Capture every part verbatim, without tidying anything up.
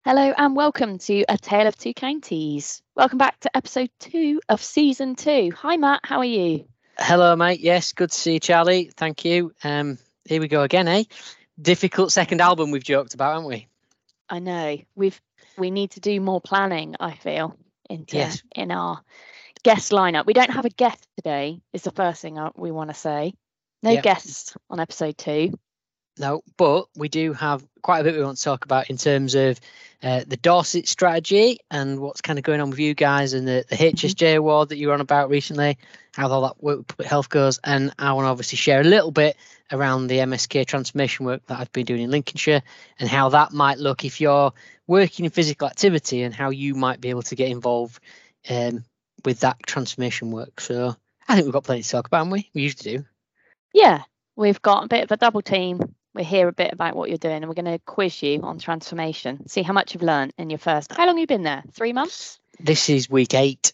Hello and welcome to A Tale of Two Counties. Welcome back to episode two of season two. Hi Matt, how are you? Hello mate, yes, good to see you Charlie, thank you. Um, here we go again, eh? Difficult second album we've joked about, haven't we? I know, we've we need to do more planning, I feel, into Yes. in our guest lineup. We don't have a guest today, is the first thing we want to say. No Yep. guests on episode two. No, but we do have quite a bit we want to talk about in terms of uh, the Dorset strategy and what's kind of going on with you guys and the, the H S J mm-hmm. award that you were on about recently, how all that work with public health goes. And I want to obviously share a little bit around the M S K transformation work that I've been doing in Lincolnshire and how that might look if you're working in physical activity and how you might be able to get involved um, with that transformation work. So I think we've got plenty to talk about, haven't we? We usually do. Yeah, we've got a bit of a double team. We'll hear a bit about what you're doing and we're going to quiz you on transformation. See how much you've learned in your first. How long have you been there? Three months? This is week eight.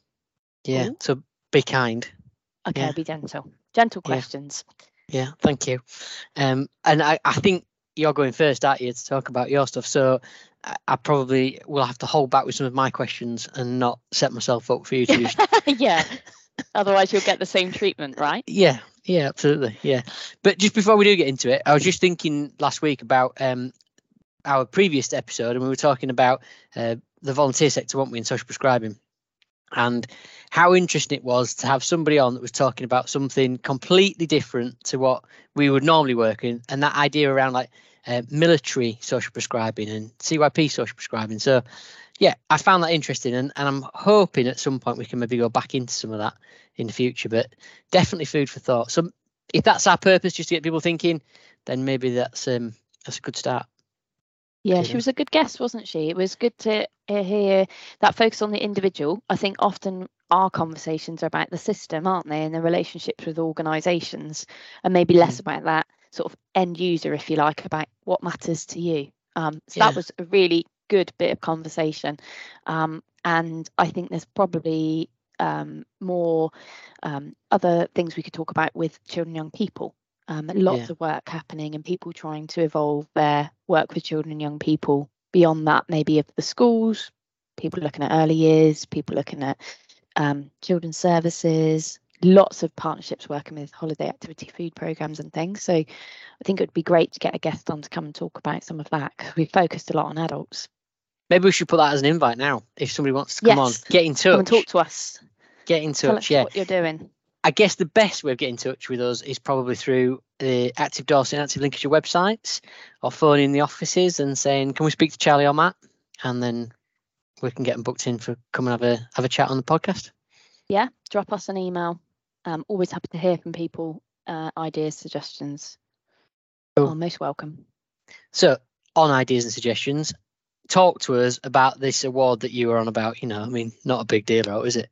Yeah, Ooh. So be kind. Okay, yeah. Be gentle. Gentle questions. Yeah, yeah thank you. Um, and I, I think you're going first, aren't you, to talk about your stuff. So I, I probably will have to hold back with some of my questions and not set myself up for you to use. Yeah, otherwise you'll get the same treatment, right? Yeah. Yeah, absolutely. Yeah. But just before we do get into it, I was just thinking last week about um, our previous episode, and we were talking about uh, the volunteer sector, weren't we, in social prescribing, and how interesting it was to have somebody on that was talking about something completely different to what we would normally work in, and that idea around like uh, military social prescribing and C Y P social prescribing. So, yeah, I found that interesting, and, and I'm hoping at some point we can maybe go back into some of that in the future, but definitely food for thought. So if that's our purpose, just to get people thinking, then maybe that's um that's a good start. Yeah, she was a good guest, wasn't she? It was good to hear that focus on the individual. I think often our conversations are about the system, aren't they, and the relationships with organisations, and maybe less mm. about that sort of end user, if you like, about what matters to you. Um, so yeah. That was a really good bit of conversation, um, and I think there's probably um, more um, other things we could talk about with children and young people. Um, lots yeah. of work happening and people trying to evolve their work with children and young people beyond that, maybe of the schools, people looking at early years, people looking at um, children's services, lots of partnerships working with holiday activity food programs and things. So I think it would be great to get a guest on to come and talk about some of that, because we focused a lot on adults. Maybe we should put that as an invite now. If somebody wants to come yes. on, get in touch. Come and talk to us. Get in touch, Tell us yeah. what you're doing. I guess the best way of getting in touch with us is probably through the Active Dorset and Active Lincolnshire websites, or phoning the offices and saying, can we speak to Charlie or Matt? And then we can get them booked in for come and have a have a chat on the podcast. Yeah, drop us an email. Um, always happy to hear from people, uh, ideas, suggestions. Cool. Oh, most welcome. So on ideas and suggestions, talk to us about this award that you were on about. You know, I mean, not a big deal, though, is it?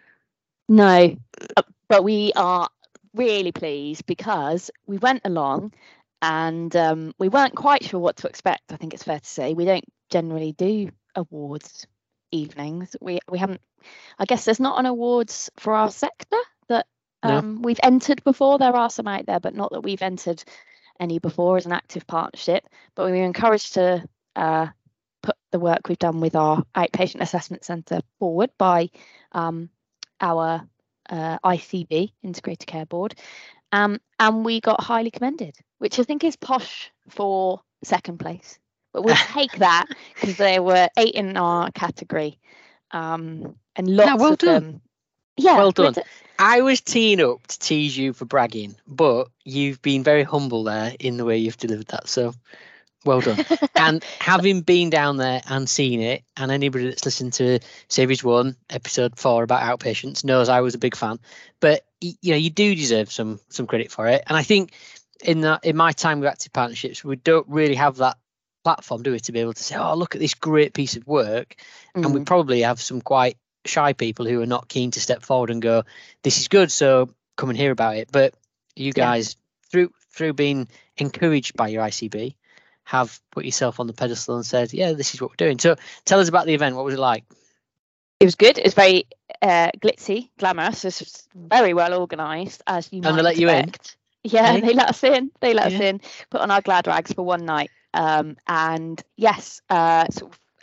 No, but we are really pleased because we went along and um, we weren't quite sure what to expect. I think it's fair to say we don't generally do awards evenings. We we haven't. I guess there's not an awards for our sector that um, no. we've entered before. There are some out there, but not that we've entered any before as an active partnership. But we were encouraged to uh, put the work we've done with our outpatient assessment centre forward by um, our uh, I C B, Integrated Care Board, um, and we got highly commended, which I think is posh for second place. But we'll take that because there were eight in our category, um, and lots yeah, well of done. them. Yeah, well done. I was teeing up to tease you for bragging, but you've been very humble there in the way you've delivered that. So well done. And having been down there and seen it, and anybody that's listened to Series One, Episode Four about outpatients knows I was a big fan. But you know, you do deserve some some credit for it. And I think in that in my time with active partnerships, we don't really have that platform, do we, to be able to say, "Oh, look at this great piece of work," mm. and we probably have some quite shy people who are not keen to step forward and go, "This is good, so come and hear about it." But you guys, yeah. through through being encouraged by your I C B, have put yourself on the pedestal and said, yeah, this is what we're doing. So tell us about the event. What was it like? It was good. It was very uh, glitzy, glamorous. It was very well organised, as you might And they let expect. you in? Yeah, hey? they let us in. They let yeah. us in, put on our glad rags for one night. Um, and yes, uh, sort of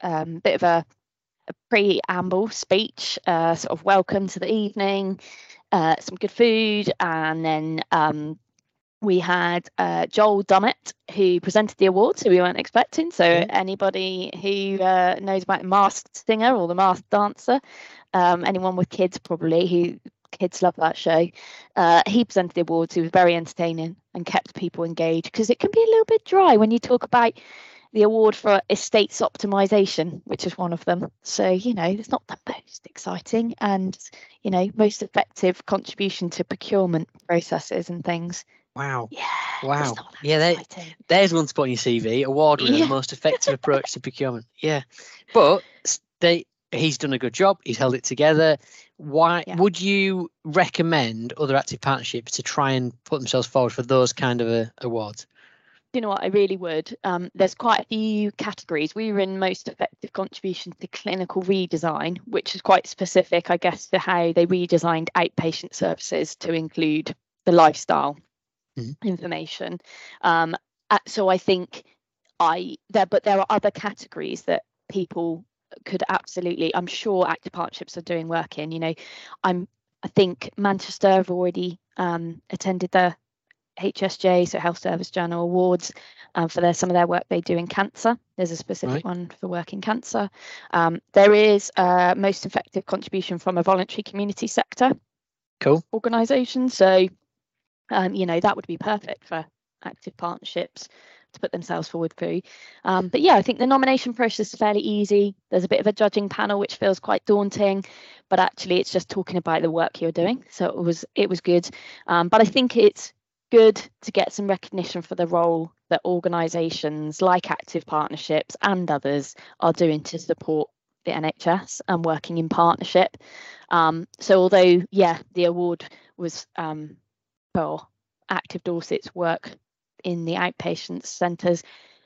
um, bit of a, a preamble speech, uh, sort of welcome to the evening, uh, some good food, and then um, we had uh, Joel Dummett, who presented the awards, who we weren't expecting. So yeah. Anybody who uh, knows about the Masked Singer or the Masked Dancer, um, anyone with kids probably, who kids love that show, uh, he presented the awards. He was very entertaining and kept people engaged, because it can be a little bit dry when you talk about the award for estates optimization, which is one of them. So, you know, it's not the most exciting and, you know, most effective contribution to procurement processes and things. Wow. Yeah. Wow. Yeah, there, there's one to put on your C V. Award winner, yeah. Most effective approach to procurement. Yeah. But they he's done a good job. He's held it together. Why yeah. would you recommend other active partnerships to try and put themselves forward for those kind of uh, awards? You know what, I really would. Um, there's quite a few categories. We were in most effective contribution to clinical redesign, which is quite specific, I guess, to how they redesigned outpatient services to include the lifestyle mm-hmm. information. Um, so I think I there, but there are other categories that people could absolutely, I'm sure active partnerships are doing work in. You know, I'm I think Manchester have already um, attended the H S J, so Health Service Journal Awards, um, for their, some of their work they do in cancer. There's a specific right. one for work in cancer. Um, there is a most effective contribution from a voluntary community sector cool organisation. So, um, you know, that would be perfect for active partnerships to put themselves forward through. Um, but yeah, I think the nomination process is fairly easy. There's a bit of a judging panel, which feels quite daunting, but actually it's just talking about the work you're doing. So it was it was good. Um, but I think it's good to get some recognition for the role that organisations like active partnerships and others are doing to support the N H S and working in partnership. Um, so although, yeah, the award was um, for Active Dorset's work in the outpatient centres,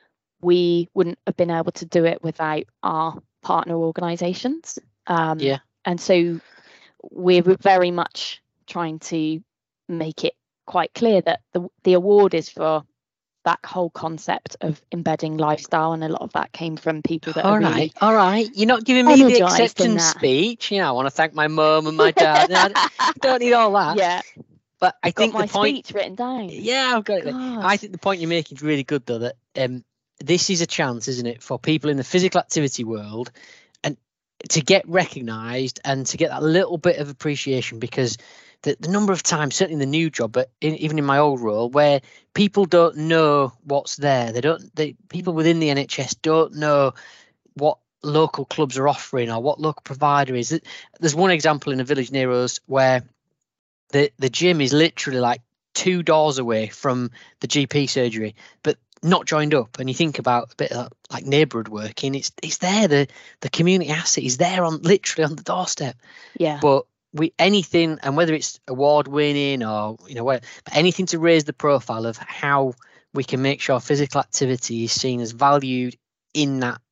we wouldn't have been able to do it without our partner organisations. Um, yeah. And so we're very much trying to make it quite clear that the, the award is for that whole concept of embedding lifestyle, and a lot of that came from people that all are right really all right you're not giving me the acceptance speech. You know, I want to thank my mum and my dad. No, I don't need all that. Yeah, but I I've think got my the point speech written down. Yeah, I've got it there. I think the point you're making is really good, though, that um this is a chance, isn't it, for people in the physical activity world and to get recognised and to get that little bit of appreciation, because The, the number of times, certainly in the new job, but in, even in my old role, where people don't know what's there, they don't. They, people within the N H S don't know what local clubs are offering or what local provider is. There's one example in a village near us where the the gym is literally like two doors away from the G P surgery, but not joined up. And you think about a bit of like neighbourhood working, it's it's there. The the community asset is there on literally on the doorstep. Yeah, but. We anything, and whether it's award winning or you know where, anything to raise the profile of how we can make sure physical activity is seen as valued in that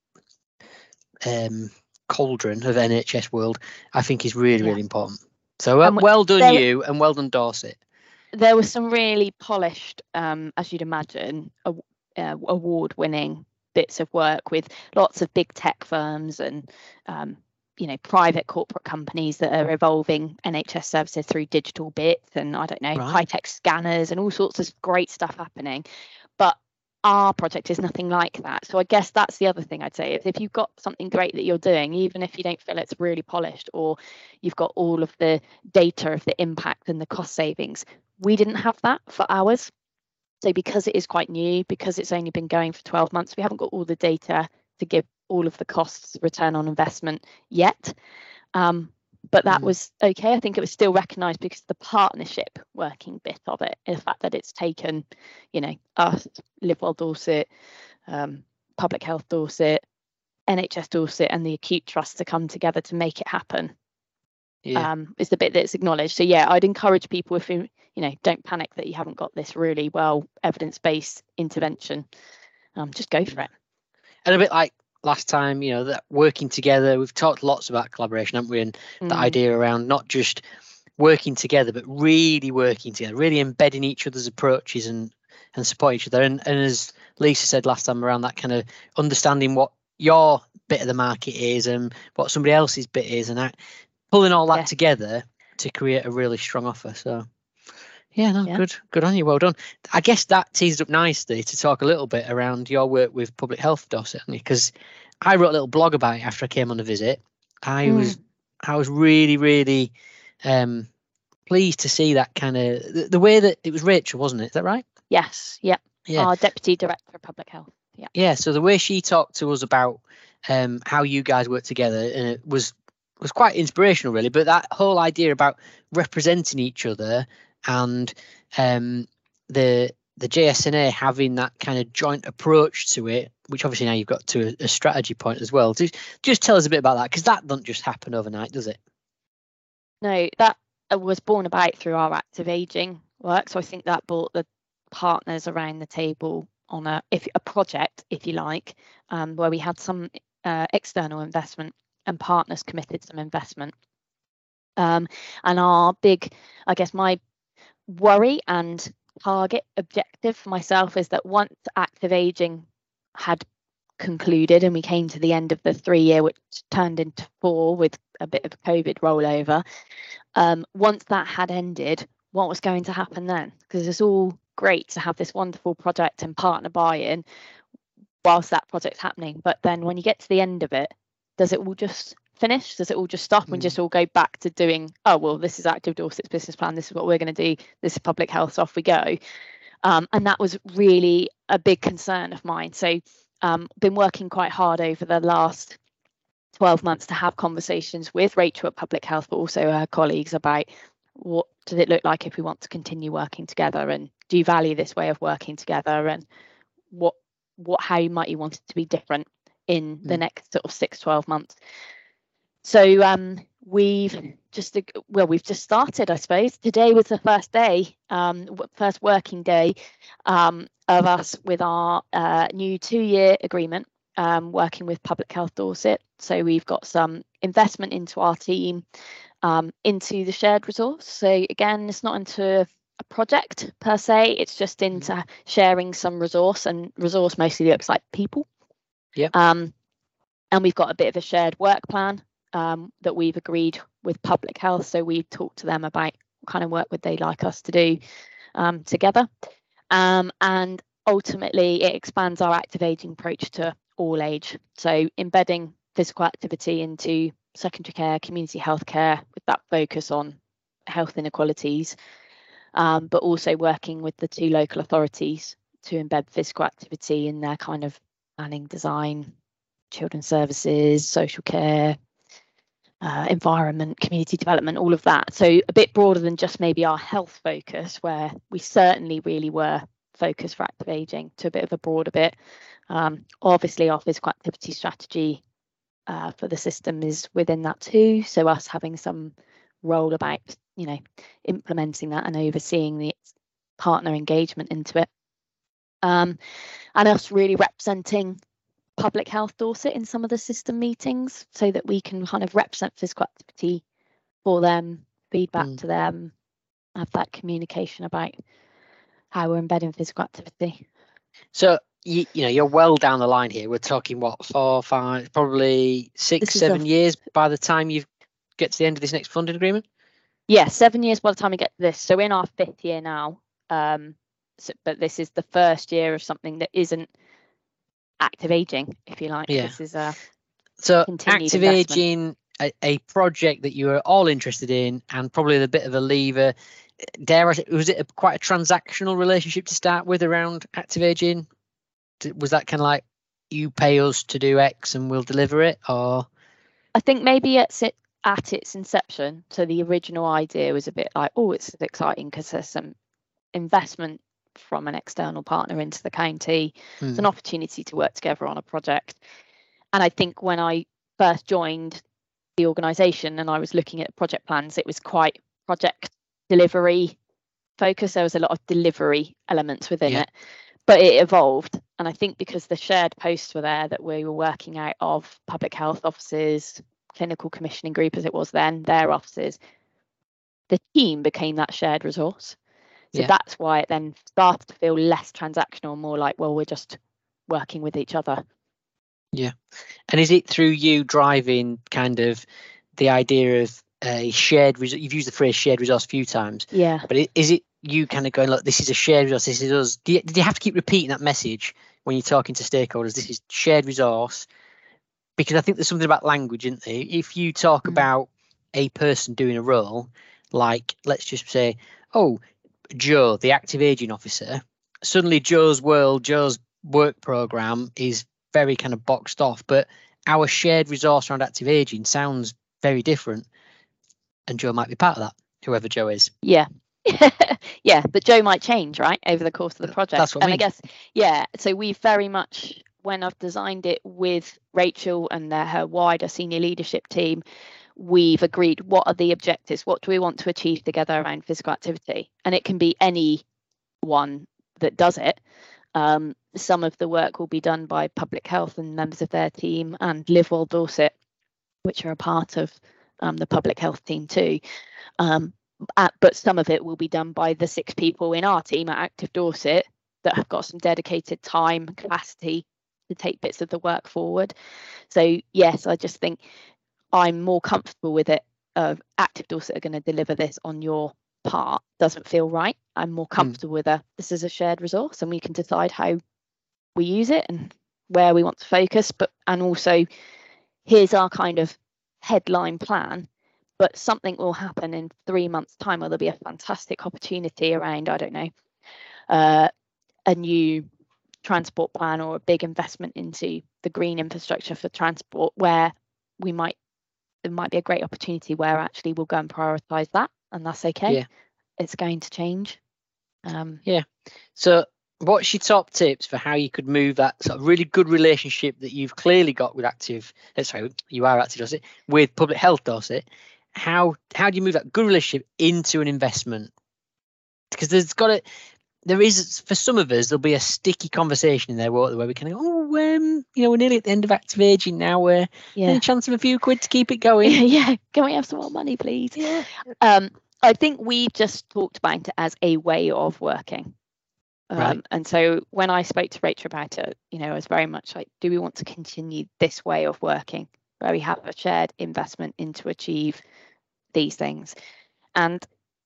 um, cauldron of N H S world, I think is really yeah. really important. So uh, well done there, you, and well done Dorset. There was some really polished, um, as you'd imagine, uh, award winning bits of work with lots of big tech firms and. Um, you know, private corporate companies that are evolving N H S services through digital bits and I don't know, right. high-tech scanners and all sorts of great stuff happening. But our project is nothing like that. So I guess that's the other thing I'd say is if you've got something great that you're doing, even if you don't feel it's really polished or you've got all of the data of the impact and the cost savings, we didn't have that for ours. So because it is quite new, because it's only been going for twelve months, we haven't got all the data to give all of the costs return on investment yet, um, but that mm. was okay. I think it was still recognised because of the partnership working bit of it, the fact that it's taken, you know, us, Live Well Dorset, um, Public Health Dorset, N H S Dorset and the Acute Trust to come together to make it happen. Yeah. Um, is the bit that's acknowledged. So yeah, I'd encourage people, if you, you know, don't panic that you haven't got this really well evidence-based intervention, um, just go for it. And a bit like last time, you know, that working together, we've talked lots about collaboration, haven't we? And mm. the idea around not just working together, but really working together, really embedding each other's approaches and, and support each other. And, and as Lisa said last time around, that kind of understanding what your bit of the market is and what somebody else's bit is, and that, pulling all that Yeah. together to create a really strong offer. So yeah, no, Yeah. good, good on you, well done. I guess that teased up nicely to talk a little bit around your work with public health, Dorset, because I wrote a little blog about it after I came on a visit. I Mm. was, I was really, really um, pleased to see that kind of the, the way that it was Rachel, wasn't it? Is that right? Yes. Yeah. Yeah. Our Deputy Director of Public Health. Yeah. Yeah. So the way she talked to us about um, how you guys work together, and it was was quite inspirational, really. But that whole idea about representing each other and um, the the J S N A having that kind of joint approach to it, which obviously now you've got to a, a strategy point as well. Just just tell us a bit about that, because that doesn't just happen overnight, does it? No, that was born about through our active ageing work. So I think that brought the partners around the table on a if a project, if you like, um, where we had some uh, external investment and partners committed some investment. Um, and our big, I guess, my worry and target objective for myself is that once active ageing had concluded and we came to the end of the three year, which turned into four with a bit of COVID rollover, um, once that had ended, what was going to happen then? Because it's all great to have this wonderful project and partner buy-in whilst that project's happening, but then when you get to the end of it, does it all just finish? Does it all just stop mm. and just all go back to doing, oh well, this is Active Dorset's business plan, this is what we're going to do, this is public health, so off we go. Um, and that was really a big concern of mine. So um been working quite hard over the last twelve months to have conversations with Rachel at Public Health, but also her colleagues about what does it look like if we want to continue working together, and do you value this way of working together, and what what how might you want it to be different in the mm. next sort of six, twelve months. So um we've just well we've just started, I suppose. Today was the first day, um first working day um of us with our uh, new two-year agreement, um working with Public Health Dorset. So we've got some investment into our team, um into the shared resource. So again, it's not into a project per se, it's just into mm. sharing some resource, and resource mostly looks like people. Yeah. Um and we've got a bit of a shared work plan um that we've agreed with Public Health. So we've talked to them about what kind of work would they like us to do um together. Um and ultimately it expands our active ageing approach to all age. So embedding physical activity into secondary care, community health care, with that focus on health inequalities. Um, but also working with the two local authorities to embed physical activity in their kind of planning, design, children's services, social care, uh, environment, community development, all of that. So a bit broader than just maybe our health focus, where we certainly really were focused for active ageing, to a bit of a broader bit. Um, obviously, our physical activity strategy uh, for the system is within that too. So us having some role about, you know, implementing that and overseeing the partner engagement into it, um, and us really representing Public Health Dorset in some of the system meetings, so that we can kind of represent physical activity for them, feedback mm. to them, have that communication about how we're embedding physical activity. So you, you know, you're well down the line here. We're talking what, four, five, probably six, seven a, years by the time you get to the end of this next funding agreement? Yeah, seven years by the time we get to this. So in our fifth year now, um, so, but this is the first year of something that isn't active ageing, if you like. Yeah. This is a so active ageing, a, a project that you were all interested in, and probably a bit of a lever. Dare I say, was it a, quite a transactional relationship to start with around active ageing? Was that kind of like, you pay us to do X and we'll deliver it, or? I think maybe it's it at its inception. So the original idea was a bit like, oh, it's exciting because there's some investment from an external partner into the county. Hmm. It's an opportunity to work together on a project. And I think when I first joined the organisation and I was looking at project plans, it was quite project delivery focused. There was a lot of delivery elements within yeah. it, but it evolved. And I think because the shared posts were there that we were working out of public health offices, clinical commissioning group as it was then, their offices, the team became that shared resource. So yeah. that's why it then started to feel less transactional, more like, well, we're just working with each other. Yeah. And is it through you driving kind of the idea of a shared resource? You've used the phrase shared resource a few times. Yeah. But it, is it you kind of going, look, this is a shared resource, this is us? Do you, did you have to keep repeating that message when you're talking to stakeholders? This is shared resource. Because I think there's something about language, isn't there? If you talk Mm. about a person doing a role, like let's just say, oh, Joe, the active aging officer, suddenly Joe's world, Joe's work program is very kind of boxed off, but our shared resource around active aging sounds very different. And Joe might be part of that, whoever Joe is. Yeah. Yeah, but Joe might change, right, over the course of the project. That's what I and mean. I guess, yeah, so we very much, when I've designed it with Rachel and the, her wider senior leadership team, we've agreed what are the objectives, what do we want to achieve together around physical activity, and it can be any one that does it. Um, some of the work will be done by public health and members of their team, and Live Well Dorset, which are a part of um, the public health team too. Um, at, but some of it will be done by the six people in our team at Active Dorset that have got some dedicated time, capacity to take bits of the work forward. So yes, I just think I'm more comfortable with it. Uh, Active Dorset are going to deliver this on your part. Doesn't feel right. I'm more comfortable mm. with a this is a shared resource, and we can decide how we use it and where we want to focus. But and also, here's our kind of headline plan. But something will happen in three months' time, or there'll be a fantastic opportunity around, I don't know, uh, a new transport plan or a big investment into the green infrastructure for transport, where we might, there might be a great opportunity where actually we'll go and prioritise that, and that's okay. Yeah. It's going to change. Um, yeah. So what's your top tips for how you could move that sort of really good relationship that you've clearly got with Active, sorry, you are Active Dorset, with Public Health Dorset? How how do you move that good relationship into an investment? Because there's got to, there is, for some of us, there'll be a sticky conversation in there where we can go, oh, um, you know, we're nearly at the end of active aging now. Where yeah. Any chance of a few quid to keep it going? Yeah, can we have some more money, please? Yeah. Um, I think we've just talked about it as a way of working. Um, right. And so when I spoke to Rachel about it, you know, I was very much like, do we want to continue this way of working where we have a shared investment into achieve these things? And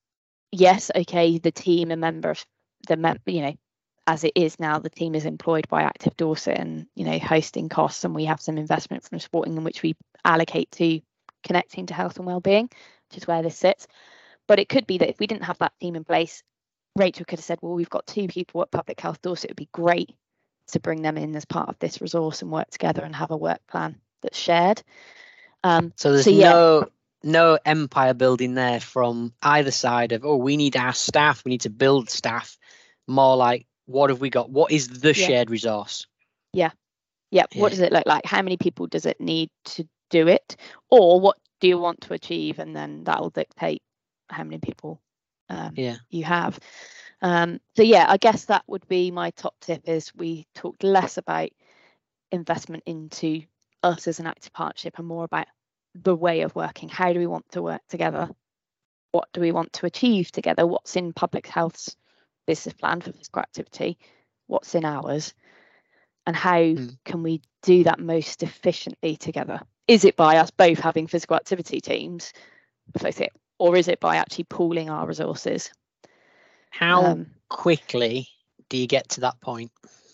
yes, okay, the team, a member of the, mem- you know, as it is now, the team is employed by Active Dorset and, you know, hosting costs, and we have some investment from Sporting in which we allocate to connecting to health and wellbeing, which is where this sits. But it could be that if we didn't have that team in place, Rachel could have said, well, we've got two people at Public Health Dorset. It would be great to bring them in as part of this resource and work together and have a work plan that's shared. Um, so there's so, yeah. no no empire building there from either side of, oh, we need our staff, we need to build staff. More like, what have we got? What is the yeah. shared resource? Yeah. yeah. Yeah. What does it look like? How many people does it need to do it? Or what do you want to achieve? And then that will dictate how many people um, yeah. you have. Um, so yeah, I guess that would be my top tip, is we talked less about investment into us as an active partnership and more about the way of working. How do we want to work together? What do we want to achieve together? What's in Public Health's business plan for physical activity? What's in ours? And how mm. can we do that most efficiently together? Is it by us both having physical activity teams, or is it by actually pooling our resources? How um, quickly do you get to that point?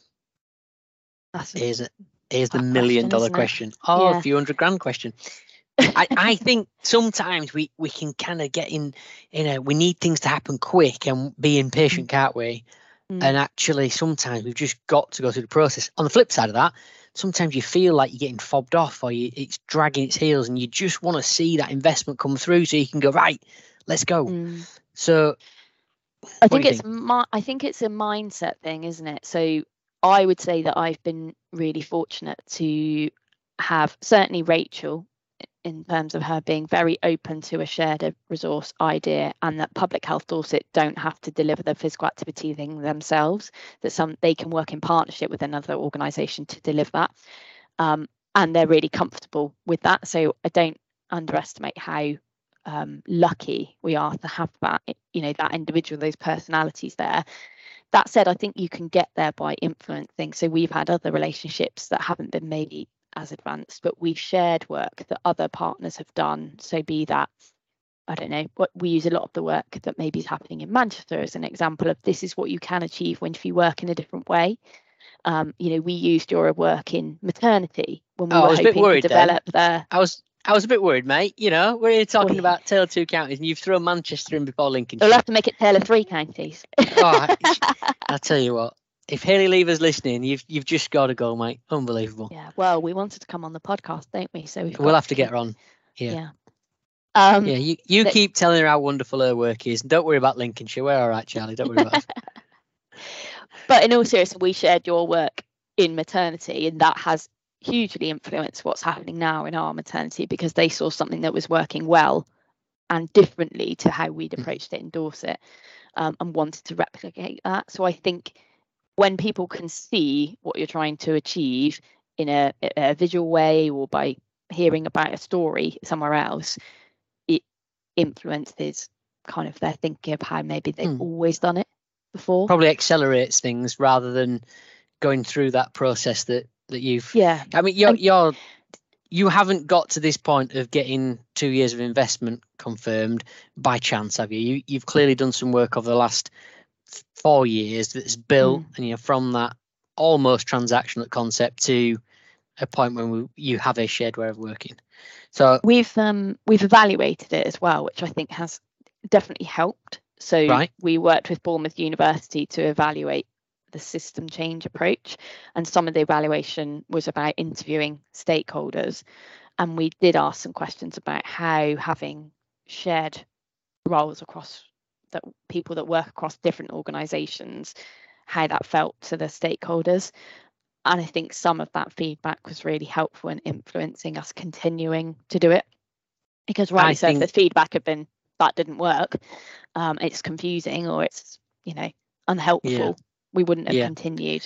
That's is it is the million dollar question. Oh, yeah. A few hundred grand question. I, I think sometimes we, we can kind of get in, you know, we need things to happen quick and be impatient, mm. can't we? Mm. And actually, sometimes we've just got to go through the process. On the flip side of that, sometimes you feel like you're getting fobbed off, or you, it's dragging its heels, and you just want to see that investment come through so you can go, right, let's go. Mm. So I think it's think? My, I think it's a mindset thing, isn't it? So I would say that I've been really fortunate to have, certainly Rachel, in terms of her being very open to a shared resource idea, and that Public Health Dorset don't have to deliver the physical activity thing themselves, that some they can work in partnership with another organisation to deliver that, um, and they're really comfortable with that. So I don't underestimate how um, lucky we are to have that, you know, that individual, those personalities there. That said, I think you can get there by influencing. So we've had other relationships that haven't been maybe as advanced, but we've shared work that other partners have done. So be that, I don't know, what we use a lot of the work that maybe is happening in Manchester as an example of this is what you can achieve when if you work in a different way. Um, you know, we used your work in maternity when we oh, were I was a bit hoping worried to develop then. the. I was I was a bit worried, mate. You know, we're here talking Well, about Tale of Two Counties, and you've thrown Manchester in before Lincolnshire. We'll have to make it Tale of Three Counties. Oh, I'll tell you what. If Hayley Lever's listening, you've you've just got to go, mate. Unbelievable. Yeah. Well, we wanted to come on the podcast, don't we? So we've we'll have to, to get her on. Yeah. Yeah. Um, yeah. You you but, keep telling her how wonderful her work is. Don't worry about Lincolnshire. We're all right, Charlie. Don't worry about us. But in all seriousness, we shared your work in maternity, and that has hugely influenced what's happening now in our maternity because they saw something that was working well and differently to how we'd approached it in Dorset, um, and wanted to replicate that. So I think when people can see what you're trying to achieve in a, a visual way or by hearing about a story somewhere else, it influences kind of their thinking of how maybe they've mm. always done it before. Probably accelerates things rather than going through that process that that you've. Yeah. I mean, you're and, you're you haven't got to this point of getting two years of investment confirmed by chance, have you? You you've clearly done some work over the last four years that's built, mm. and you're from that almost transactional concept to a point when we, you have a shared way of working. So we've um we've evaluated it as well, which I think has definitely helped. So right. we worked with Bournemouth University to evaluate the system change approach, and some of the evaluation was about interviewing stakeholders, and we did ask some questions about how having shared roles across that people that work across different organizations, how that felt to the stakeholders. And I think some of that feedback was really helpful in influencing us continuing to do it, because rightly so, if the feedback had been that didn't work, um, it's confusing or it's, you know, unhelpful, yeah. we wouldn't have yeah. continued.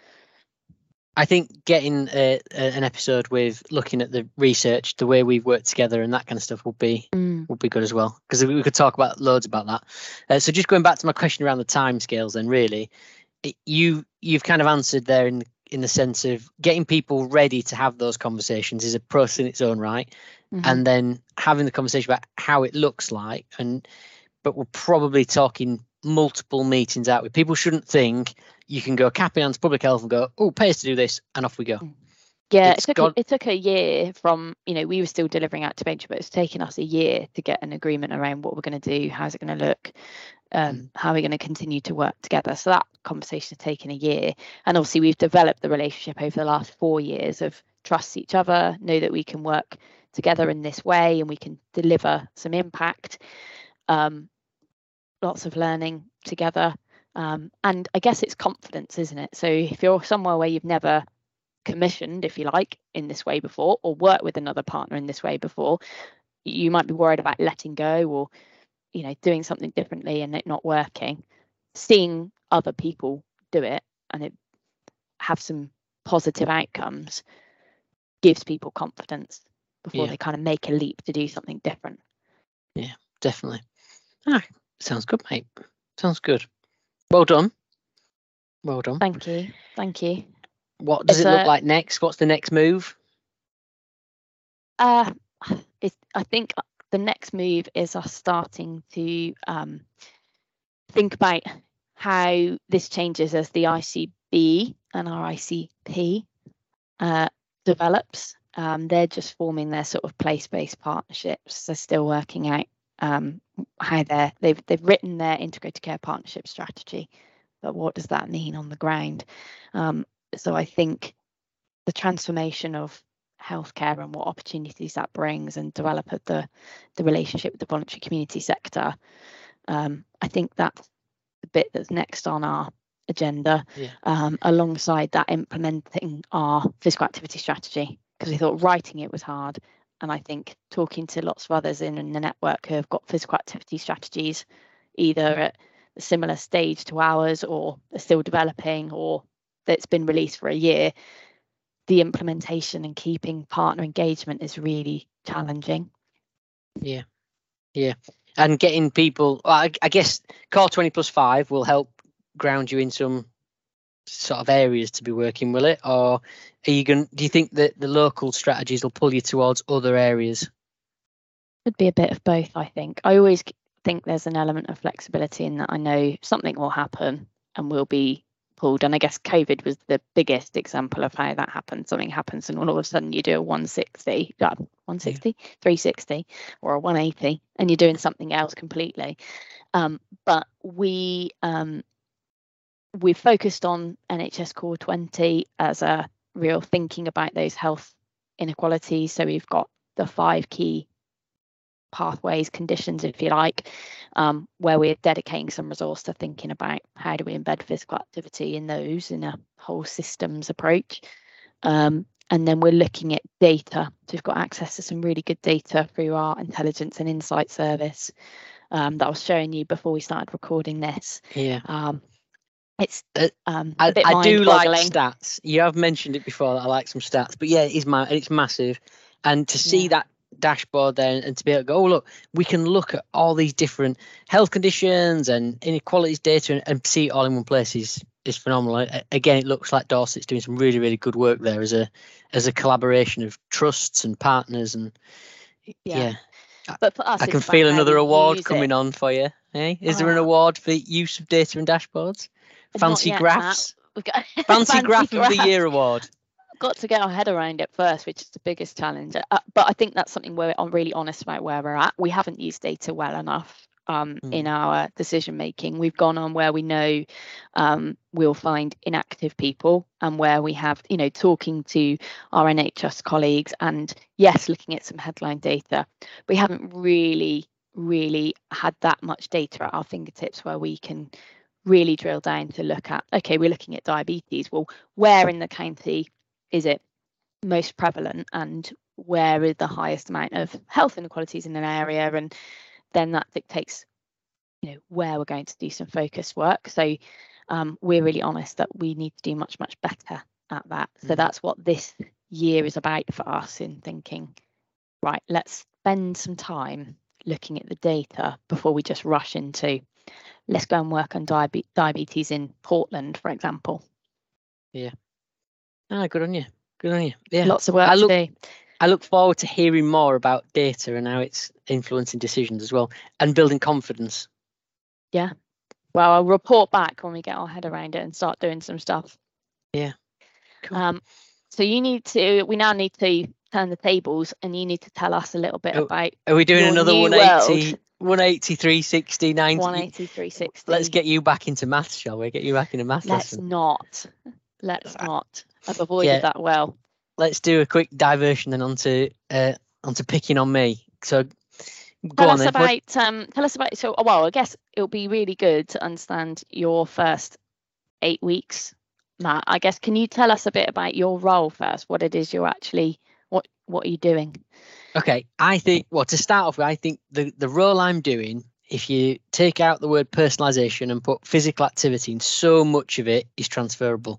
I think getting a, a, an episode with looking at the research, the way we've worked together and that kind of stuff will be mm. will be good as well, because we could talk about loads about that. Uh, so just going back to my question around the timescales, then really, it, you you've kind of answered there in in the sense of getting people ready to have those conversations is a process in its own right, mm-hmm. and then having the conversation about how it looks like, and but we're probably talking multiple meetings out with people. Shouldn't think you can go cap in hands public health and go, oh, pay us to do this, and off we go. Yeah, it took, got... a, it took a year from, you know, we were still delivering activation, but it's taken us a year to get an agreement around what we're going to do, how's it going to look, um, mm. how are we going to continue to work together. So that conversation has taken a year. And obviously we've developed the relationship over the last four years of trust each other, know that we can work together in this way and we can deliver some impact, um, lots of learning together. Um, and I guess it's confidence, isn't it? So if you're somewhere where you've never commissioned, if you like, in this way before, or worked with another partner in this way before, you might be worried about letting go or, you know, doing something differently and it not working. Seeing other people do it and it have some positive outcomes gives people confidence before yeah. they kind of make a leap to do something different. Yeah, definitely. Ah, sounds good, mate. Sounds good. Well done. Well done. Thank you. Thank you. What does it's it look a, like next? What's the next move? Uh, it's, I think the next move is us starting to um, think about how this changes as the I C B and our I C P uh, develops. Um, they're just forming their sort of place-based partnerships. They're still working out um, how they're they've they've written their integrated care partnership strategy, but what does that mean on the ground? Um, so I think the transformation of healthcare and what opportunities that brings, and develop the the relationship with the voluntary community sector. Um, I think that's the bit that's next on our agenda, yeah. um, alongside that implementing our physical activity strategy, because we thought writing it was hard. And I think talking to lots of others in, in the network who have got physical activity strategies, either at a similar stage to ours or are still developing or that's been released for a year, the implementation and keeping partner engagement is really challenging. Yeah, yeah. And getting people, well, I, I guess Core twenty plus five will help ground you in some sort of areas to be working, will it? Or are you going? Do you think that the local strategies will pull you towards other areas? Would be a bit of both, I think. I always think there's an element of flexibility in that. I know something will happen and we'll be pulled. And I guess COVID was the biggest example of how that happened. Something happens and all of a sudden you do a one sixty, uh, one sixty, yeah. three sixty or a one eighty, and you're doing something else completely. Um, but we um, we've focused on N H S Core twenty as a real thinking about those health inequalities. So we've got the five key pathways, conditions, if you like, um, where we're dedicating some resource to thinking about how do we embed physical activity in those in a whole systems approach. Um, and then we're looking at data. So we've got access to some really good data through our intelligence and insight service um, that I was showing you before we started recording this. Yeah. Um, it's um, I, a bit I do like mind-boggling. stats. You have mentioned it before that I like some stats, but yeah, it is ma- it's massive. And to see Yeah. that dashboard there and to be able to go, oh, look, we can look at all these different health conditions and inequalities data and, and see it all in one place is is phenomenal. Again, it looks like Dorset's doing some really, really good work there as a as a collaboration of trusts and partners. And yeah, yeah. But for us, I can feel another award coming it. on for you. Hey, is oh. there an award for use of data and dashboards? Fancy yet, graphs. We've got Fancy, fancy graph graph. of the year award. Got to get our head around it first, which is the biggest challenge. Uh, but I think that's something where I'm really honest about where we're at. We haven't used data well enough um, mm. in our decision making. We've gone on where we know um, we'll find inactive people, and where we have, you know, talking to our N H S colleagues, and yes, looking at some headline data. We haven't really, really had that much data at our fingertips where we can really drill down to look at, okay, we're looking at diabetes. Well, where in the county is it most prevalent, and where is the highest amount of health inequalities in an area? And then that dictates, you know, where we're going to do some focus work. So um, we're really honest that we need to do much, much better at that. So mm. that's what this year is about for us, in thinking, right, let's spend some time looking at the data before we just rush into, let's go and work on diabe- diabetes in Portland, for example. Yeah. Ah, good on you. Good on you. Yeah. Lots of work I look, to do. I look forward to hearing more about data and how it's influencing decisions as well, and building confidence. Yeah. Well, I'll report back when we get our head around it and start doing some stuff. Yeah. Cool. Um, so you need to, we now need to turn the tables, and you need to tell us a little bit oh, about. Are we doing another one eighty? World. one eighty, three sixty, ninety. one eighty, three sixty. Let's get you back into maths, shall we? Get you back into maths Let's lesson. not. Let's not. I've avoided yeah. that well. Let's do a quick diversion then onto uh, onto picking on me. So go tell on us then. about what... um tell us about so well, I guess it'll be really good to understand your first eight weeks, Matt. I guess, can you tell us a bit about your role first? What it is you're actually what what are you doing? Okay, I think, well, to start off with, I think the, the role I'm doing, if you take out the word personalisation and put physical activity in, so much of it is transferable.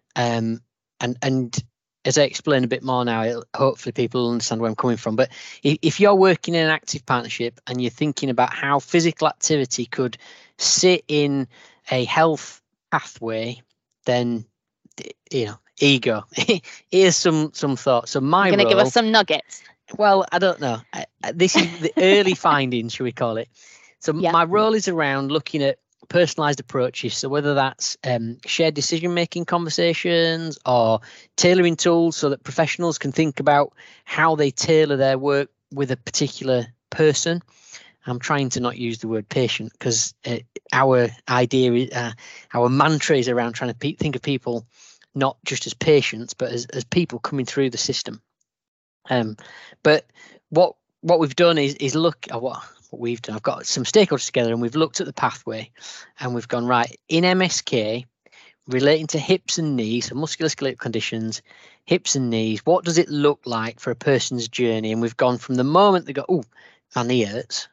Um, and, and as I explain a bit more now, hopefully people will understand where I'm coming from. But if, if you're working in an active partnership and you're thinking about how physical activity could sit in a health pathway, then, you know, ego. Here's some, some thoughts. So my You're going to role, give us some nuggets. Well, I don't know. I, I, this is the early findings, shall we call it? So yeah. My role is around looking at personalised approaches. So whether that's um, shared decision-making conversations or tailoring tools so that professionals can think about how they tailor their work with a particular person. I'm trying to not use the word patient, because uh, our idea, uh, our mantra is around trying to pe- think of people not just as patients, but as, as people coming through the system. Um, but what what we've done is is look at what, what we've done. I've got some stakeholders together, and we've looked at the pathway, and we've gone, right, in M S K, relating to hips and knees, so musculoskeletal conditions, hips and knees, what does it look like for a person's journey? And we've gone from the moment they go, oh, my knee hurts,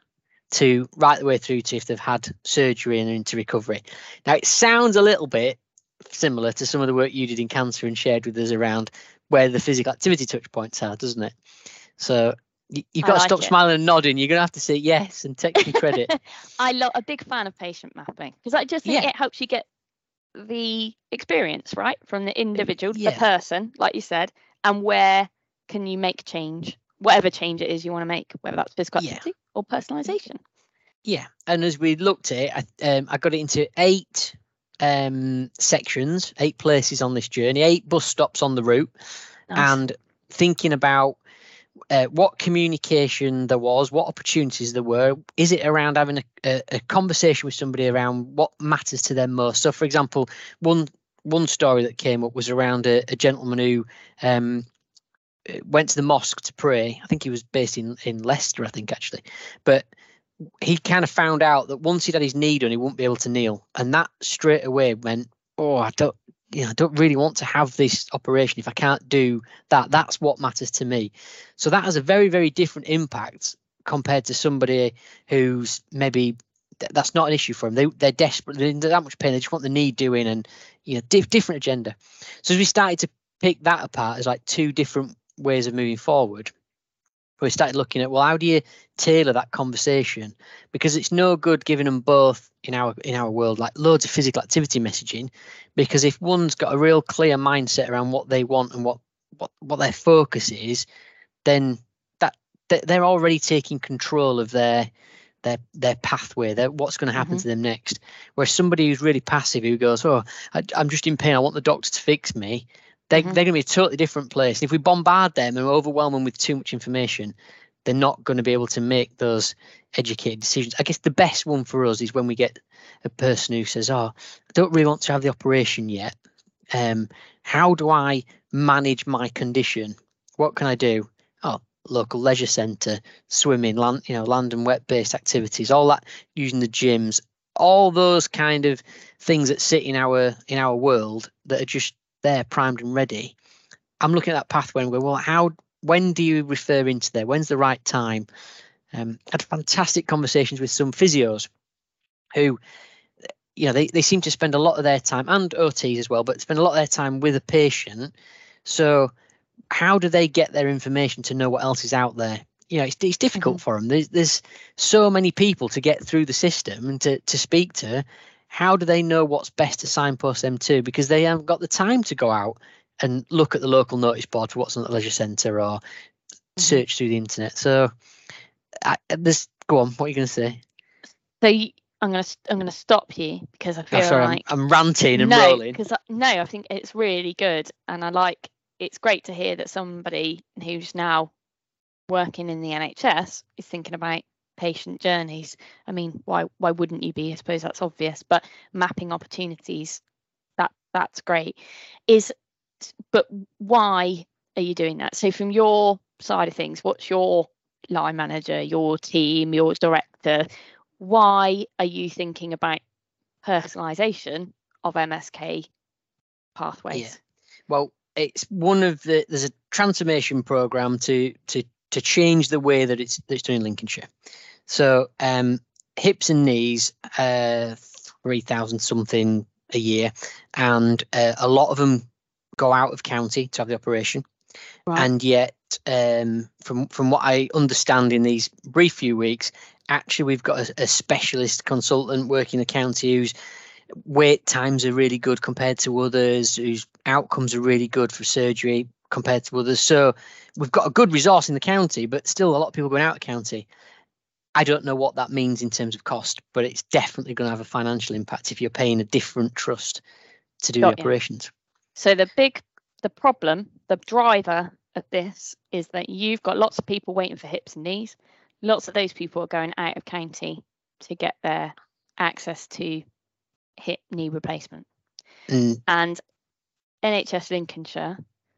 to right the way through to if they've had surgery and into recovery. Now, it sounds a little bit similar to some of the work you did in cancer and shared with us around where the physical activity touch points are, doesn't it? So you, you've got I to like stop it. Smiling and nodding. You're going to have to say yes and take some credit. I love a big fan of patient mapping, because I just think yeah. it helps you get the experience, right? From the individual, yeah. the person, like you said, and where can you make change, whatever change it is you want to make, whether that's physical Yeah. activity or personalisation. Yeah, and as we looked at it, I, um, I got it into eight um, sections, eight places on this journey, eight bus stops on the route, Nice. and thinking about uh, what communication there was, what opportunities there were. Is it around having a, a, a conversation with somebody around what matters to them most? So, for example, one one story that came up was around a, a gentleman who um, went to the mosque to pray. I think he was based in, in Leicester, I think, actually. But he kind of found out that once he'd had his knee done, he wouldn't be able to kneel. And that straight away meant, oh, I don't, you know, I don't really want to have this operation if I can't do that. That's what matters to me. So that has a very, very different impact compared to somebody who's maybe that's not an issue for them. They, they're desperate. They're in that much pain. They just want the knee doing and, you know, diff- different agenda. So as we started to pick that apart as like two different ways of moving forward, we started looking at, well, how do you tailor that conversation? Because it's no good giving them both in our in our world, like loads of physical activity messaging, because if one's got a real clear mindset around what they want and what what, what their focus is, then that they're already taking control of their their their pathway, their, what's going to happen Mm-hmm. to them next. Whereas somebody who's really passive, who goes, oh, I, I'm just in pain, I want the doctor to fix me, They, mm-hmm. They're going to be a totally different place. If we bombard them and overwhelm them with too much information, they're not going to be able to make those educated decisions. I guess the best one for us is when we get a person who says, oh, I don't really want to have the operation yet. Um, how do I manage my condition? What can I do? Oh, local leisure centre, swimming, land, you know, land and wet-based activities, all that, using the gyms, all those kind of things that sit in our in our world that are just there primed and ready. I'm looking at that pathway and going, well, how, when do you refer into there? When's the right time? Um, I had fantastic conversations with some physios who, you know, they, they seem to spend a lot of their time, and O Ts as well, but spend a lot of their time with a patient. So how do they get their information to know what else is out there? You know, it's, it's difficult mm-hmm. for them. There's, there's so many people to get through the system and to, to speak to. How do they know what's best to signpost them to? Because they haven't got the time to go out and look at the local notice board for what's on the leisure centre or mm-hmm. search through the internet. So, I, this go on. What are you going to say? So you, I'm going to I'm going to stop you because I feel oh, sorry, like I'm, I'm ranting and no, rolling. Because no, I think it's really good, and I like. It's great to hear that somebody who's now working in the N H S is thinking about patient journeys. I mean, why why wouldn't you be? I suppose that's obvious, but mapping opportunities, that that's great. Is but why are you doing that? So from your side of things, what's your line manager, your team, your director? Why are you thinking about personalisation of M S K pathways? Yeah. Well, it's one of the there's a transformation program to to to change the way that it's that it's done in Lincolnshire. So um, hips and knees, uh, three thousand something a year, and uh, a lot of them go out of county to have the operation. Right. And yet, um, from from what I understand in these brief few weeks, actually we've got a, a specialist consultant working in the county whose wait times are really good compared to others, whose outcomes are really good for surgery compared to others. So we've got a good resource in the county, but still a lot of people going out of county. I don't know what that means in terms of cost, but it's definitely going to have a financial impact if you're paying a different trust to do got the operations. You. So the big, the problem, the driver of this is that you've got lots of people waiting for hips and knees. Lots of those people are going out of county to get their access to hip knee replacement. Mm. And N H S Lincolnshire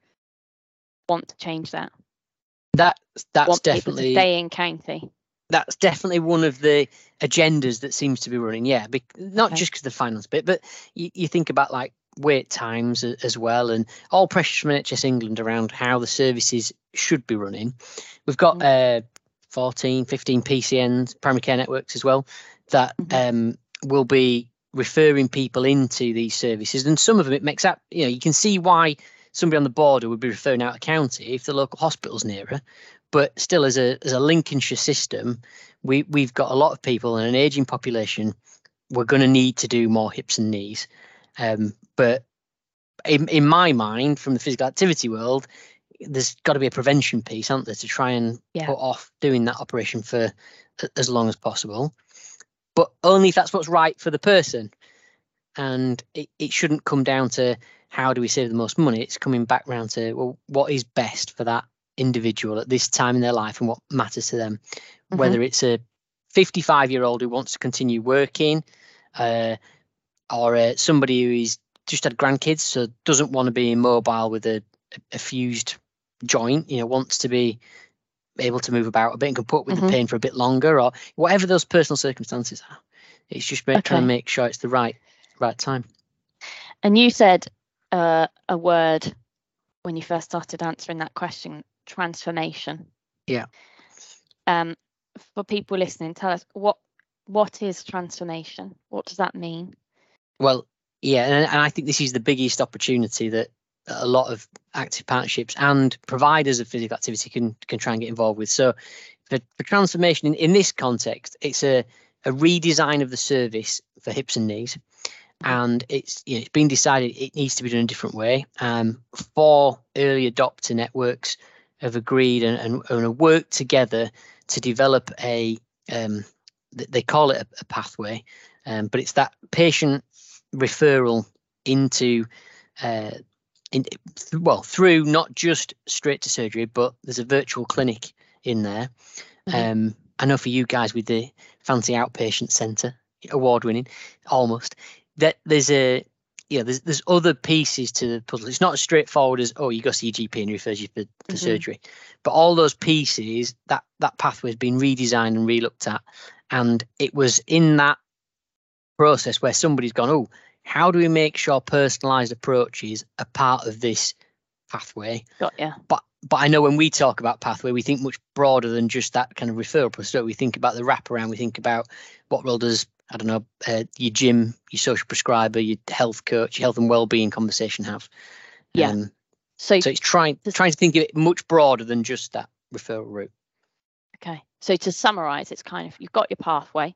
want to change that. That that's want definitely people to stay in county. That's definitely one of the agendas that seems to be running. Yeah, be, not okay. just because of the finance bit, but you, you think about like wait times as well, and all pressures from N H S England around how the services should be running. We've got mm-hmm. uh, fourteen, fifteen P C Ns, primary care networks as well, that mm-hmm. um, will be referring people into these services, and some of them it makes up. You know, you can see why somebody on the border would be referring out of county if the local hospital's nearer. But still, as a as a Lincolnshire system, we we've got a lot of people and an ageing population. We're going to need to do more hips and knees, Um, but in, in my mind, from the physical activity world, there's got to be a prevention piece, hasn't there, to try and Yeah. put off doing that operation for as long as possible. But only if that's what's right for the person. And it, it shouldn't come down to how do we save the most money. It's coming back round to, well, what is best for that individual at this time in their life and what matters to them. Mm-hmm. Whether it's a fifty-five year old who wants to continue working, uh, or uh, somebody who is just had grandkids, so doesn't want to be immobile with a, a fused joint, you know, wants to be able to move about a bit and can put with mm-hmm. the pain for a bit longer, or whatever those personal circumstances are. It's just okay. trying to make sure it's the right right time. And you said uh, a word when you first started answering that question, transformation. Yeah. Um, for people listening, tell us what what is transformation? What does that mean? Well, yeah, and, and I think this is the biggest opportunity that a lot of active partnerships and providers of physical activity can can try and get involved with. So for, for transformation in, in this context, it's a, a redesign of the service for hips and knees. And it's you know, it's been decided it needs to be done a different way. Um, four early adopter networks have agreed and, and, and worked together to develop a, um, they call it a, a pathway, um, but it's that patient referral into, uh, in, well, through not just straight to surgery, but there's a virtual clinic in there. Mm-hmm. Um, I know for you guys with the fancy outpatient centre, award winning, almost. That there's a you know there's there's other pieces to the puzzle. It's not as straightforward as, oh, you go see your G P and he refers you for, for mm-hmm. surgery, but all those pieces, that that pathway has been redesigned and re-looked at, and it was in that process where somebody's gone, oh, how do we make sure personalised approaches are part of this pathway? Got yeah. But but I know when we talk about pathway, we think much broader than just that kind of referral process. So we think about the wraparound. We think about what role does, I don't know, uh, your gym, your social prescriber, your health coach, your health and wellbeing conversation have. Yeah. Um, so, so it's trying trying to think of it much broader than just that referral route. Okay. So to summarise, it's kind of, you've got your pathway,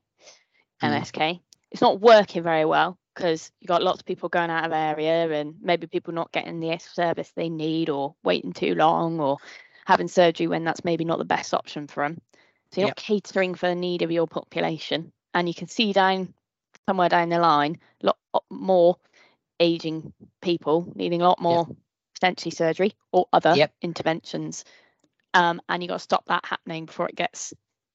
M S K. Mm. It's not working very well because you've got lots of people going out of area and maybe people not getting the service they need or waiting too long or having surgery when that's maybe not the best option for them. So you're yep. not catering for the need of your population. And you can see down somewhere down the line, a lot more aging people needing a lot more yep. potentially surgery or other yep. interventions. Um, and you've got to stop that happening before it gets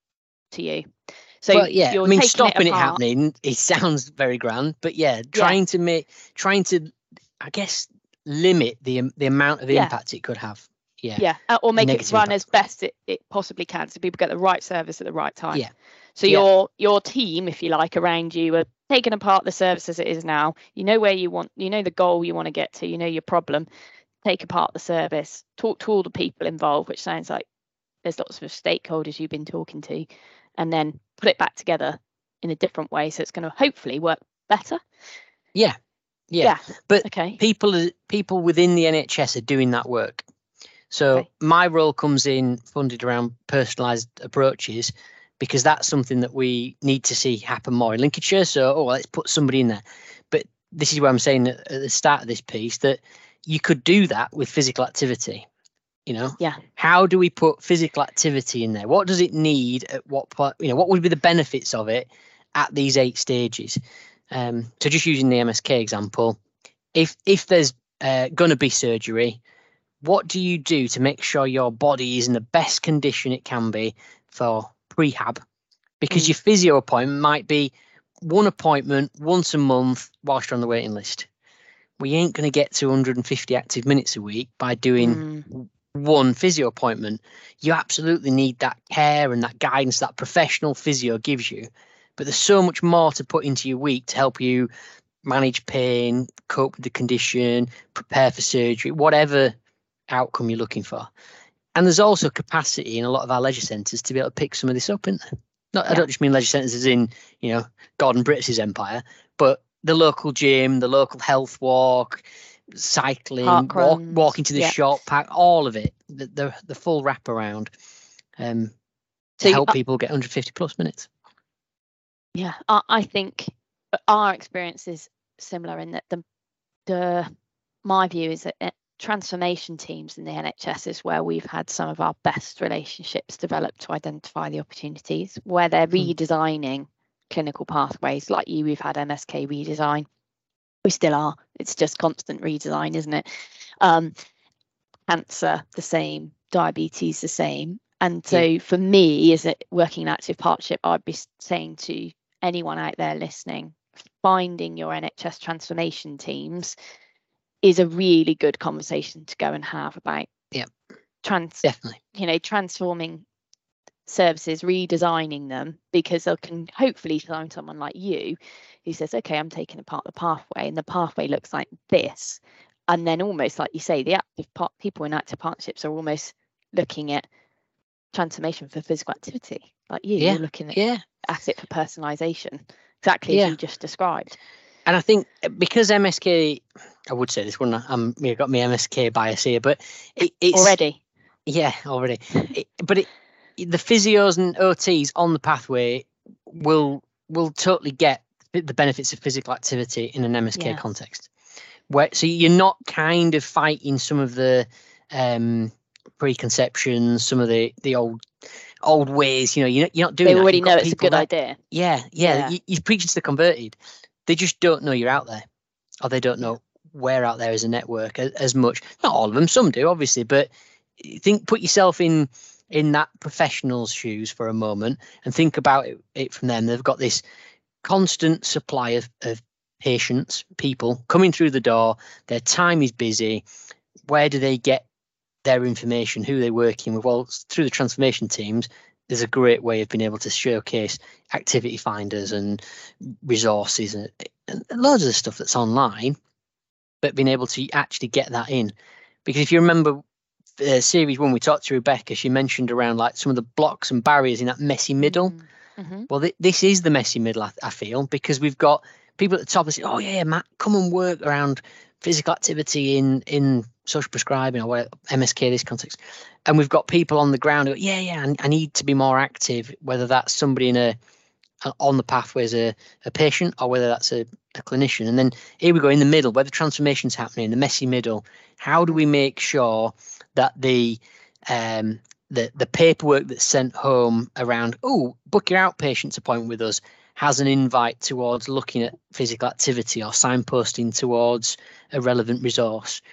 to you. So well, yeah, you're I mean, stopping it, it happening, it sounds very grand, but yeah, trying yeah. to make, trying to, I guess, limit the the amount of yeah. impact it could have. Yeah. Yeah. Uh, or make it run impact. as best it, it possibly can, so people get the right service at the right time. Yeah. So yeah. your your team, if you like, around you are taking apart the service as it is now. You know where you want, you know the goal you want to get to, you know your problem. Take apart the service, talk to all the people involved, which sounds like there's lots of stakeholders you've been talking to, and then put it back together in a different way so it's going to hopefully work better. Yeah. Yeah. yeah. But okay. people people within the N H S are doing that work. So okay. my role comes in funded around personalised approaches, because that's something that we need to see happen more in Lincolnshire. So, oh, well, let's put somebody in there. But this is where I'm saying at the start of this piece that you could do that with physical activity. You know, yeah. How do we put physical activity in there? What does it need at what point? You know, what would be the benefits of it at these eight stages? Um, so just using the M S K example, if if there's uh, going to be surgery, what do you do to make sure your body is in the best condition it can be for prehab? Because mm. your physio appointment might be one appointment once a month whilst you're on the waiting list. We ain't going to get to one hundred fifty active minutes a week by doing mm. one physio appointment. You absolutely need that care and that guidance that professional physio gives you. But there's so much more to put into your week to help you manage pain, cope with the condition, prepare for surgery, whatever outcome you're looking for. And there's also capacity in a lot of our leisure centres to be able to pick some of this up, isn't there? Not, yeah. I don't just mean leisure centres as in, you know, Gordon Brittis's empire, but the local gym, the local health walk, cycling, walk, walking to the yeah. shop, park, all of it, the the, the full wraparound, um, to so help you, people get one hundred fifty plus minutes. Yeah, I, I think our experience is similar in that the the my view is that uh, transformation teams in the N H S is where we've had some of our best relationships developed to identify the opportunities, where they're redesigning clinical pathways. Like you, we've had M S K redesign. We still are. It's just constant redesign, isn't it? Um, cancer, the same. Diabetes, the same. And so yeah. for me, as a working in active partnership, I'd be saying to anyone out there listening, finding your N H S transformation teams is a really good conversation to go and have about yeah, trans, definitely, you know, transforming services, redesigning them, because they can hopefully find someone like you who says, okay, I'm taking apart the pathway and the pathway looks like this. And then almost like you say, the active part, people in active partnerships are almost looking at transformation for physical activity, like you, yeah. you're looking at, yeah. at it for personalisation, exactly yeah. as you just described. And I think because M S K, I would say this one, I'm you got me M S K bias here, but it, it's already, yeah, already. it, but it, the physios and O Ts on the pathway will will totally get the benefits of physical activity in an M S K yeah. context. Where so you're not kind of fighting some of the um, preconceptions, some of the the old old ways. You know, you're, you're not doing. They that. already know it's a good that, idea. Yeah, yeah. yeah. You, you're preaching to the converted. They just don't know you're out there, or they don't know we're out there as a network as, as much. Not all of them, some do, obviously, but think, put yourself in in that professional's shoes for a moment and think about it, it from them. They've got this constant supply of, of patients, people coming through the door. Their time is busy. Where do they get their information? Who are they working with? Well, through the transformation teams. There's a great way of being able to showcase activity finders and resources and, and loads of the stuff that's online, but being able to actually get that in. Because if you remember uh, series one, we talked to Rebecca, she mentioned around like some of the blocks and barriers in that messy middle. Mm-hmm. Well, th- this is the messy middle, I, I feel, because we've got people at the top that say, oh, yeah, Matt, come and work around physical activity in, in social prescribing or M S K, this context. And we've got people on the ground who go, yeah, yeah, I, I need to be more active, whether that's somebody in a, a on the pathway as a, a patient or whether that's a, a clinician. And then here we go in the middle, where the transformation's happening, the messy middle. How do we make sure that the um, the the paperwork that's sent home around, oh, book your outpatient's appointment with us, has an invite towards looking at physical activity or signposting towards a relevant resource?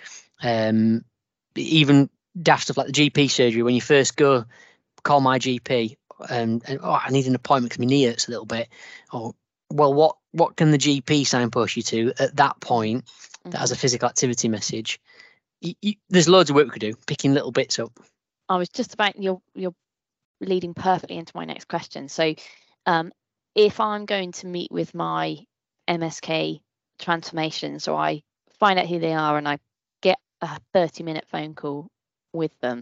Um, even daft stuff like the G P surgery, when you first go, call my G P and, and oh, I need an appointment because my knee hurts a little bit. Or, well, what what can the G P signpost you to at that point mm-hmm. that has a physical activity message? You, you, there's loads of work we could do, picking little bits up. I was just about, you're, you're leading perfectly into my next question. So um, if I'm going to meet with my M S K transformation, so I find out who they are and I get a thirty minute phone call with them,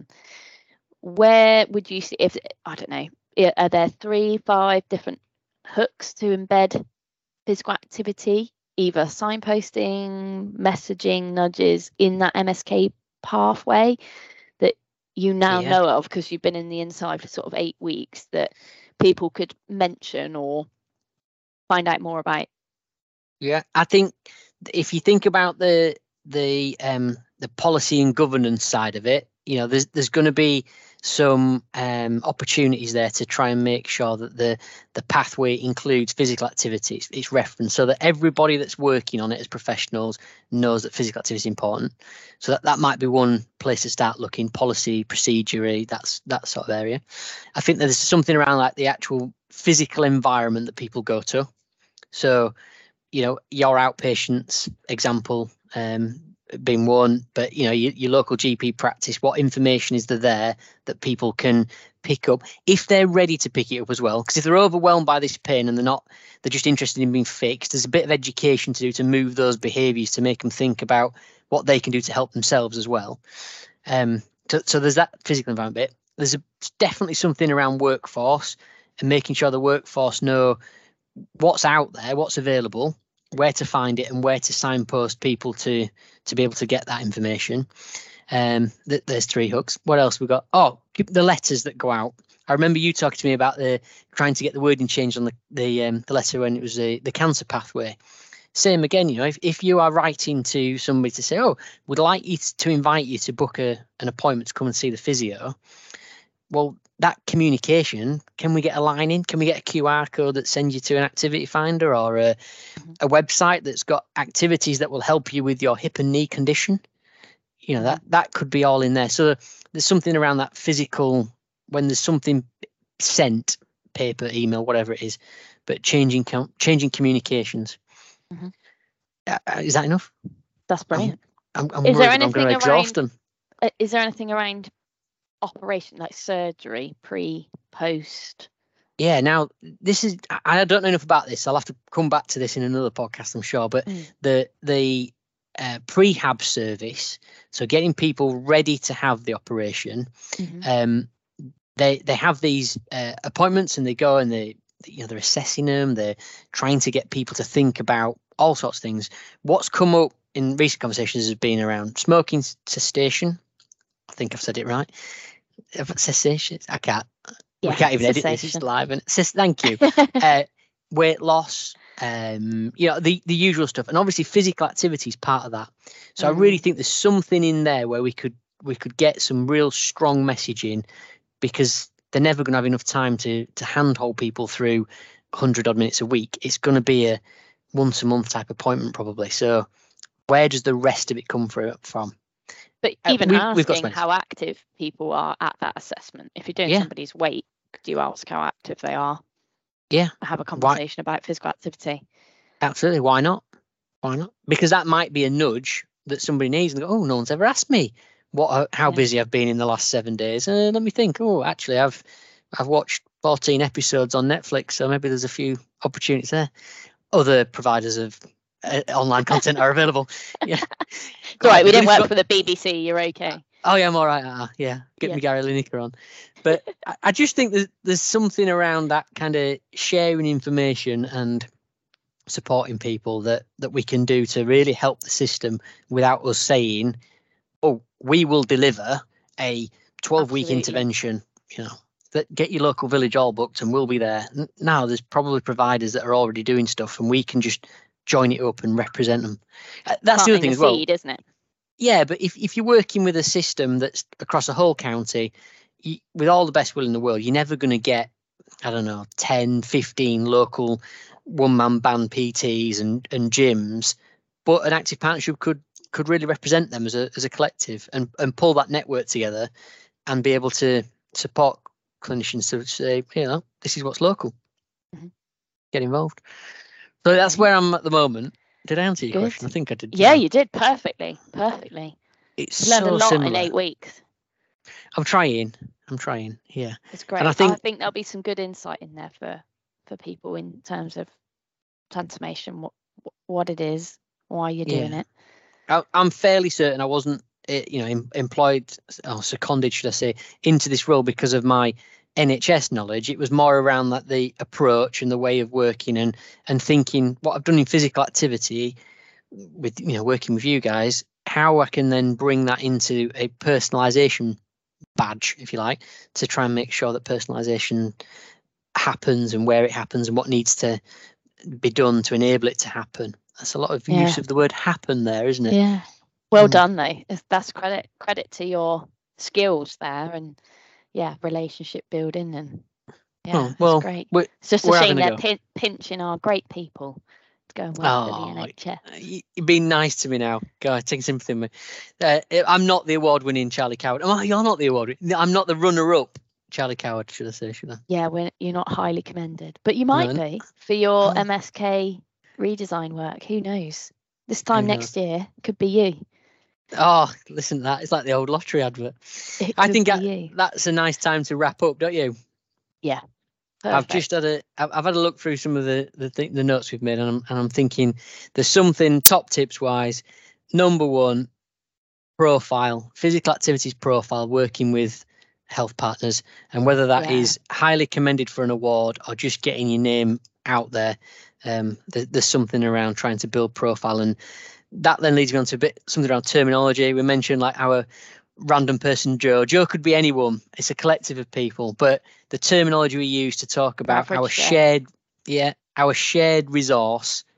where would you see, if, I don't know, are there three, five different hooks to embed physical activity, either signposting, messaging, nudges in that M S K pathway that you now yeah. know of because you've been in the inside for sort of eight weeks that people could mention or find out more about? Yeah, I think if you think about the the um the policy and governance side of it, you know, there's there's going to be some um, opportunities there to try and make sure that the the pathway includes physical activities. It's referenced so that everybody that's working on it as professionals knows that physical activity is important. So that, that might be one place to start looking, policy, procedure, that's that sort of area. I think there's something around like the actual physical environment that people go to. So, you know, your outpatients example, um, being one, but you know, your, your local G P practice, what information is there there that people can pick up if they're ready to pick it up as well? Because if they're overwhelmed by this pain and they're not, they're just interested in being fixed, there's a bit of education to do to move those behaviours to make them think about what they can do to help themselves as well. Um, so, so there's that physical environment bit. There's a, definitely something around workforce and making sure the workforce know what's out there, what's available, where to find it and where to signpost people to to be able to get that information. Um, th- there's three hooks. What else we got? Oh, the letters that go out. I remember you talking to me about the trying to get the wording changed on the the, um, the letter when it was the, the cancer pathway. same again, you know, if, if you are writing to somebody to say, oh, would like you to, to invite you to book a, an appointment to come and see the physio, well, that communication, can we get a line in? Can we get a Q R code that sends you to an activity finder, or a, a website that's got activities that will help you with your hip and knee condition? You know, that, that could be all in there. So there's something around that physical, when there's something sent, paper, email, whatever it is, but changing com- changing communications. Mm-hmm. Uh, is that enough? That's brilliant. I'm, I'm, I'm is there I'm going to exhaust them. Uh, is there anything around operation, like surgery, pre, post? Yeah, now this is, I don't know enough about this. I'll have to come back to this in another podcast, I'm sure. But mm. the the uh, prehab service, so getting people ready to have the operation, mm-hmm. um, they they have these uh, appointments, and they go and they, you know, they're assessing them. They're trying to get people to think about all sorts of things. What's come up in recent conversations has been around smoking cessation. I think I've said it right. Cessation. I can't. Yeah, we can't even cessation. Edit this. It's live. And says, thank you. uh, weight loss. Um, you know, the the usual stuff, and obviously physical activity is part of that. So mm. I really think there's something in there where we could we could get some real strong messaging, because they're never going to have enough time to to handhold people through one hundred odd minutes a week. It's going to be a once a month type appointment probably. So where does the rest of it come from? But even uh, we, asking how active people are at that assessment. If you're doing yeah. somebody's weight, do you ask how active they are? Yeah. Have a conversation Why? about physical activity. Absolutely. Why not? Why not? Because that might be a nudge that somebody needs, and go, oh, no one's ever asked me what how yeah. busy I've been in the last seven days. Uh, let me think. Oh, actually, I've I've watched fourteen episodes on Netflix, so maybe there's a few opportunities there. Other providers of uh, online content are available. Yeah. It's all right. We didn't work got... for the B B C. You're okay. Oh yeah, I'm all right. Uh, yeah, get yeah. me Gary Lineker on. But I, I just think there's there's something around that kind of sharing information and supporting people that that we can do to really help the system without us saying, "Oh, we will deliver a twelve week intervention." You know, that get your local village all booked and we'll be there. Now there's probably providers that are already doing stuff, and we can just join it up and represent them. Uh, that's Planting the other thing as well, seed, isn't it? Yeah, but if, if you're working with a system that's across a whole county, you, with all the best will in the world, you're never going to get, I don't know, ten, fifteen local one-man band P Ts and, and gyms, but an active partnership could could really represent them as a as a collective and, and pull that network together and be able to support clinicians to say, you know, this is what's local. Mm-hmm. Get involved. So that's where I'm at the moment. Did I answer your Good. question? I think I did. Yeah, you did perfectly, perfectly. It's you learned so a lot similar. in eight weeks. I'm trying. I'm trying. Yeah, it's great. And I I think, I think there'll be some good insight in there for for people in terms of transformation, what what it is, why you're doing yeah. it. I, I'm fairly certain I wasn't, you know, em, employed or seconded, should I say, into this role because of my N H S knowledge. It was more around that the approach and the way of working and and thinking what I've done in physical activity with, you know, working with you guys, how I can then bring that into a personalization badge, if you like, to try and make sure that personalization happens and where it happens and what needs to be done to enable it to happen. That's a lot of yeah. use of the word happen there, isn't it? Yeah. Well mm. done though. That's credit credit to your skills there, and yeah, relationship building, and yeah, oh, well, it's great. It's just a shame they're pin- pinching our great people to go and work oh, for the N H S. You've been nice to me now. God, take sympathy with me. Uh, I'm not the award-winning Charlie Coward. Oh, you're not the award. I'm not the runner-up Charlie Coward, should I say? Should I? Yeah, we're, you're not highly commended, but you might no. be for your oh. M S K redesign work. Who knows? This time Who next knows? year could be you. Oh, listen to that. It's like the old lottery advert. I think I, that's a nice time to wrap up, don't you? Yeah. Perfect. I've just had a I've, I've had a look through some of the the, th- the notes we've made, and I'm, and I'm thinking there's something top tips wise. Number one, profile, physical activities profile, working with health partners, and whether that yeah. is highly commended for an award or just getting your name out there. Um, there, there's something around trying to build profile, and that then leads me on to a bit something around terminology. We mentioned like our random person Joe. Joe could be anyone. It's a collective of people, but the terminology we use to talk about Average our share. shared, yeah, our shared resource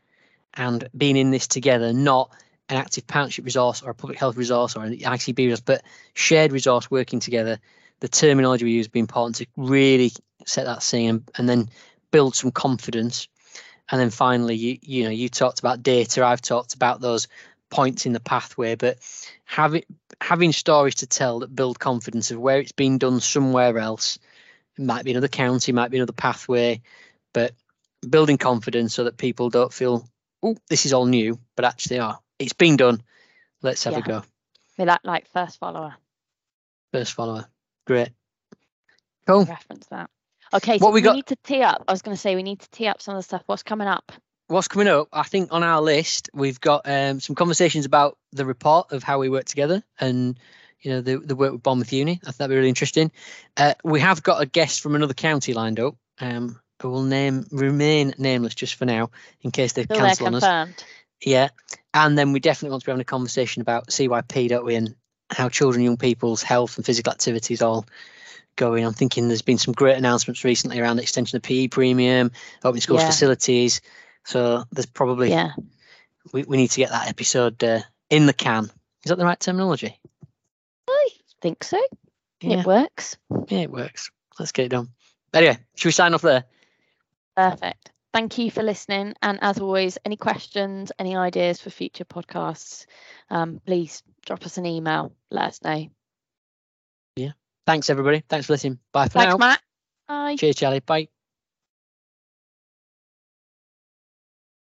and being in this together, not an active partnership resource or a public health resource or an I C B resource, but shared resource working together. The terminology we use would be important to really set that scene and, and then build some confidence. And then finally, you you know, you talked about data. I've talked about those points in the pathway, but having having stories to tell that build confidence of where it's been done somewhere else. It might be another county, might be another pathway, but building confidence so that people don't feel, oh, this is all new, but actually, oh, it's been done. Let's have yeah. a go. Be that like first follower. First follower. Great. Cool. Reference that. Okay, so what we, we got, need to tee up. I was going to say we need to tee up some of the stuff. What's coming up? What's coming up? I think on our list we've got um, some conversations about the report of how we work together, and you know the the work with Bournemouth Uni. I think that'd be really interesting. Uh, we have got a guest from another county lined up. Um, who will name remain nameless just for now, in case they Still cancel on confirmed. us. Yeah, and then we definitely want to be having a conversation about C Y P, don't we, and how children and young people's health and physical activity is all going. I'm thinking there's been some great announcements recently around the extension of P E premium, opening schools Yeah. facilities. So there's probably yeah. we, we need to get that episode uh, in the can. Is that the right terminology? I think so. Yeah. It works. Yeah, it works. Let's get it done. Anyway, should we sign off there? Perfect. Thank you for listening. And as always, any questions, any ideas for future podcasts, um, please drop us an email. Let us know. Yeah. Thanks, everybody. Thanks for listening. Bye for Thanks, now. Matt. Bye. Cheers, Charlie. Bye.